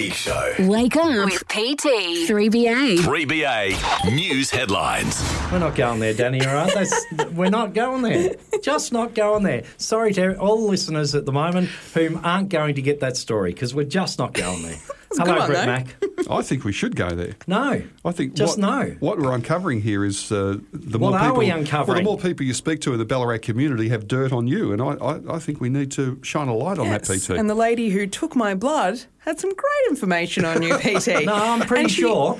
PT Show. Wake up with PT. 3BA. 3BA News Headlines. We're not going there, Danny, all right? We're not going there. Just not going there. Sorry to all listeners at the moment who aren't going to get that story because we're just not going there. Hello, Brett Mack. I think we should go there. No. I think no. What we're uncovering here is the What more are people, we uncovering? Well, the more people you speak to in the Ballarat community have dirt on you, and I think we need to shine a light on that, PT. And the lady who took my blood had some great information on you, PT. No, I'm pretty sure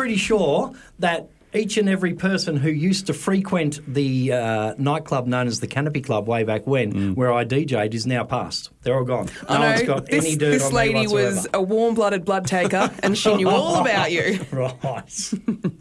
that each and every person who used to frequent the nightclub known as the Canopy Club way back when, where I DJ'd, is now past. They're all gone. No one's got any dirt this on me lady whatsoever. was a warm-blooded blood taker, and she knew all about you. Right.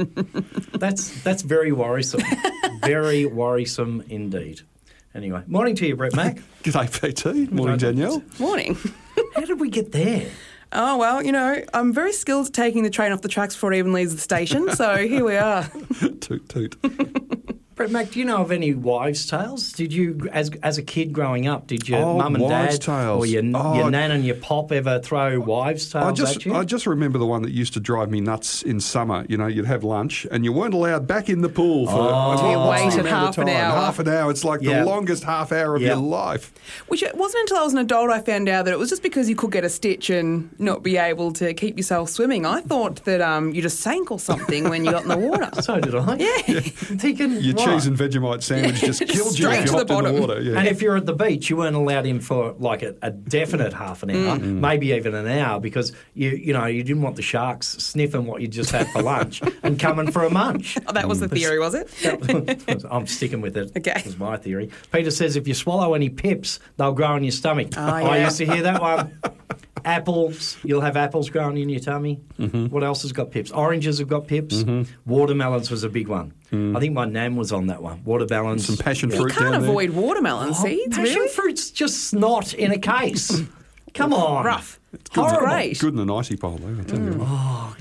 That's very worrisome. Very worrisome indeed. Anyway, morning to you, Brett Mack. G'day, PT. Morning, Danielle. Morning. How did we get there? Oh, well, I'm very skilled at taking the train off the tracks before it even leaves the station, so here we are. Toot, toot. Brett Mack, do you know of any wives' tales? Did you, as a kid growing up, did your mum and wives' dad tales. or your nan and your pop ever throw wives' tales at you? I just remember the one that used to drive me nuts in summer. You know, you'd have lunch and you weren't allowed back in the pool for You waited half an hour. Half an hour. It's like the longest half hour of your life. Which it wasn't until I was an adult I found out that it was just because you could get a stitch and not be able to keep yourself swimming. I thought that you just sank or something when you got in the water. So did I. Yeah. Thinking, Your cheese and Vegemite sandwich just killed you Straight if you to the hopped in the bottom. water. Yeah. And if you're at the beach, you weren't allowed in for like a definite half an hour, maybe even an hour, because you didn't want the sharks sniffing what you just had for lunch and coming for a munch. Oh, that was the theory, was it? I'm sticking with it. Okay. That was my theory. Peter says if you swallow any pips, they'll grow in your stomach. Oh, I yeah. used to hear that one. Apples, you'll have apples growing in your tummy. What else has got pips? Oranges have got pips. Watermelons was a big one. I think my nan was on that one. Watermelons. Some passion You fruit can't down avoid watermelon seeds, Passion really? fruit's just snot in a case. Come on. Rough. It's Horrible. Great. Good in an icy pole, though, I tell you what.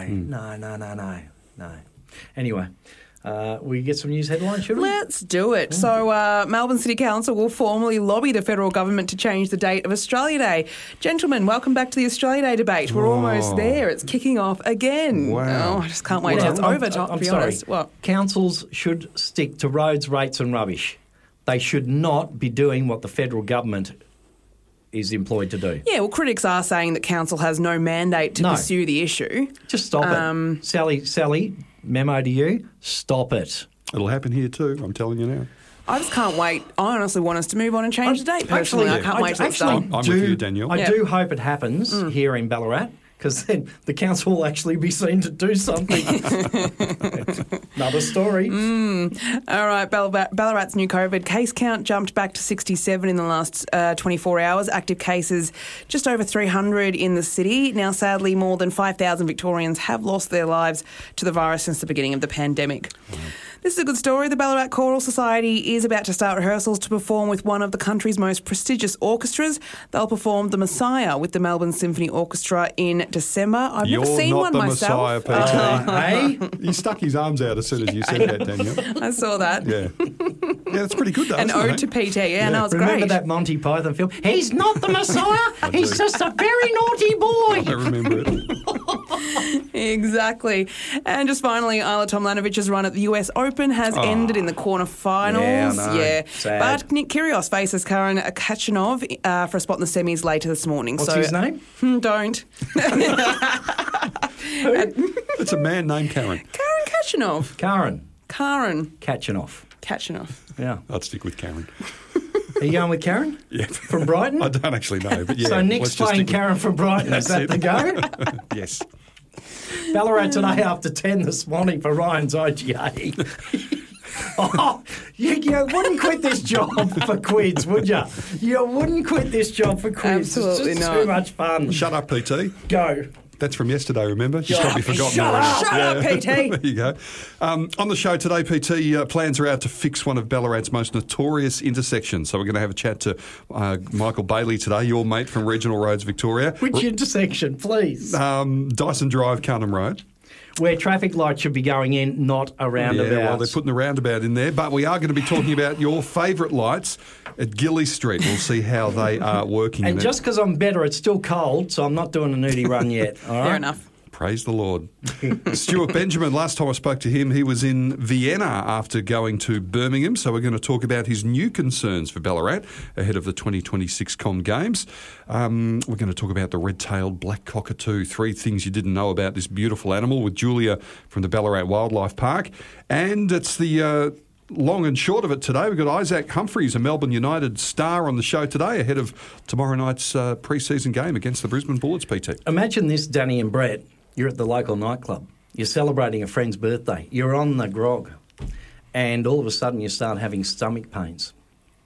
No. Anyway, we get some news headlines, should we? Let's do it. So, Melbourne City Council will formally lobby the federal government to change the date of Australia Day. Gentlemen, welcome back to the Australia Day debate. We're almost there. It's kicking off again. Wow. Oh, I just can't wait till it's over, to be honest. What? Councils should stick to roads, rates and rubbish. They should not be doing what the federal government is employed to do. Yeah, well, critics are saying that council has no mandate to pursue the issue. Just stop it. Sally, memo to you, stop it. It'll happen here too, I'm telling you now. I just can't wait. I honestly want us to move on and change the date, personally. I can't wait till it's done. I'm with you, Danielle. I do hope it happens here in Ballarat, because then the council will actually be seen to do something. Another story. All right, Ballarat's new COVID case count jumped back to 67 in the last 24 hours. Active cases just over 300 in the city. Now, sadly, more than 5,000 Victorians have lost their lives to the virus since the beginning of the pandemic. This is a good story. The Ballarat Choral Society is about to start rehearsals to perform with one of the country's most prestigious orchestras. They'll perform The Messiah with the Melbourne Symphony Orchestra in December. I've never seen one myself. You're not the Messiah, PT. Hey? He stuck his arms out as soon as you said that, Danielle. I saw that. Yeah. Yeah, that's pretty good, though. An isn't ode it? to PT. Yeah, no, it's Remember great. that Monty Python film? He's not the Messiah. He's just a very naughty boy. I remember it. Exactly. And just finally, Isla Tomlanovich's run at the US Open has ended in the quarterfinals. Yeah, I know. Sad. But Nick Kyrgios faces Karen Khachanov for a spot in the semis later this morning. What's his name? Don't. It's a man named Karen. Karen Khachanov. Karen Khachanov. Khachanov. Yeah. I'd stick with Karen. Are you going with Karen? Yeah. From Brighton? I don't actually know, but yeah. So Nick's let's just playing stick with- Karen from Brighton. Is that That's the go? Yes. Ballarat today after 10 this morning for Ryan's IGA. You wouldn't quit this job for quids, would you? You wouldn't quit this job for quids. Absolutely it's just not. too much fun. Shut up, PT. Go. That's from yesterday, remember? She's probably forgotten Shut already. up. Shut up, PT. There you go. On the show today, PT, plans are out to fix one of Ballarat's most notorious intersections. So we're going to have a chat to Michael Bailey today, your mate from Regional Roads Victoria. Which intersection, please? Dyson Drive, Cunham Road. where traffic lights should be going in, not a roundabout. Yeah, well, they're putting the roundabout in there. But we are going to be talking about your favourite lights at Gilly Street. We'll see how they are working. And just because I'm better, it's still cold, so I'm not doing a nudie run yet. All right? Fair enough. Praise the Lord. Stuart Benjamin, last time I spoke to him, he was in Vienna after going to Birmingham. So we're going to talk about his new concerns for Ballarat ahead of the 2026 Com Games. We're going to talk about the red-tailed black cockatoo, 3 things you didn't know about this beautiful animal, with Julia from the Ballarat Wildlife Park. And it's the long and short of it today. We've got Isaac Humphries, a Melbourne United star, on the show today ahead of tomorrow night's pre-season game against the Brisbane Bullets, PT. Imagine this, Danny and Brett. You're at the local nightclub. You're celebrating a friend's birthday. You're on the grog. And all of a sudden you start having stomach pains.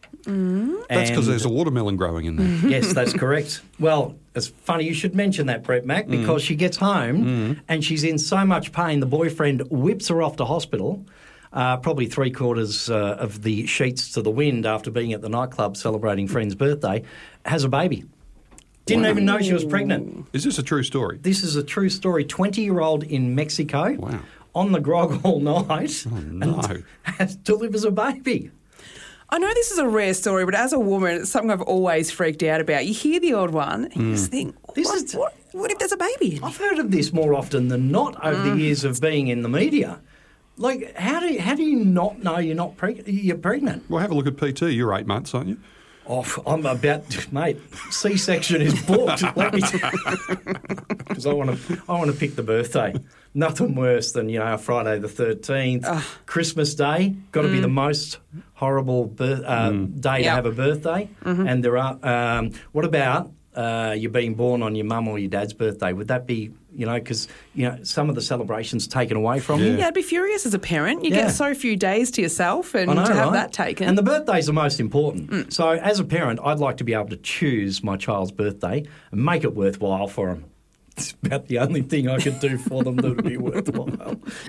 That's because there's a watermelon growing in there. Yes, that's correct. Well, it's funny you should mention that, Brett Mac, because she gets home and she's in so much pain, the boyfriend whips her off to hospital, probably 3/4 of the sheets to the wind after being at the nightclub celebrating friend's birthday, has a baby. Didn't even know she was pregnant. Is this a true story? This is a true story. 20-year-old in Mexico, Wow. on the grog all night, no. and delivers a baby. I know this is a rare story, but as a woman, it's something I've always freaked out about. You hear the odd one, and you just think, what if there's a baby? I've heard of this more often than not over the years of being in the media. Like, how do you not know you're pregnant? Well, have a look at PT. You're 8 months, aren't you? Oh, I'm about, mate. C-section is booked. Let me because I want to pick the birthday. Nothing worse than Friday the 13th, Christmas Day. Got to be the most horrible day to have a birthday. And there are. What about you being born on your mum or your dad's birthday? Would that be? Because some of the celebrations taken away from you. Yeah, I'd be furious as a parent. You get so few days to yourself, and to have that taken. And the birthday's the most important. So as a parent, I'd like to be able to choose my child's birthday and make it worthwhile for them. It's about the only thing I could do for them that would be worthwhile.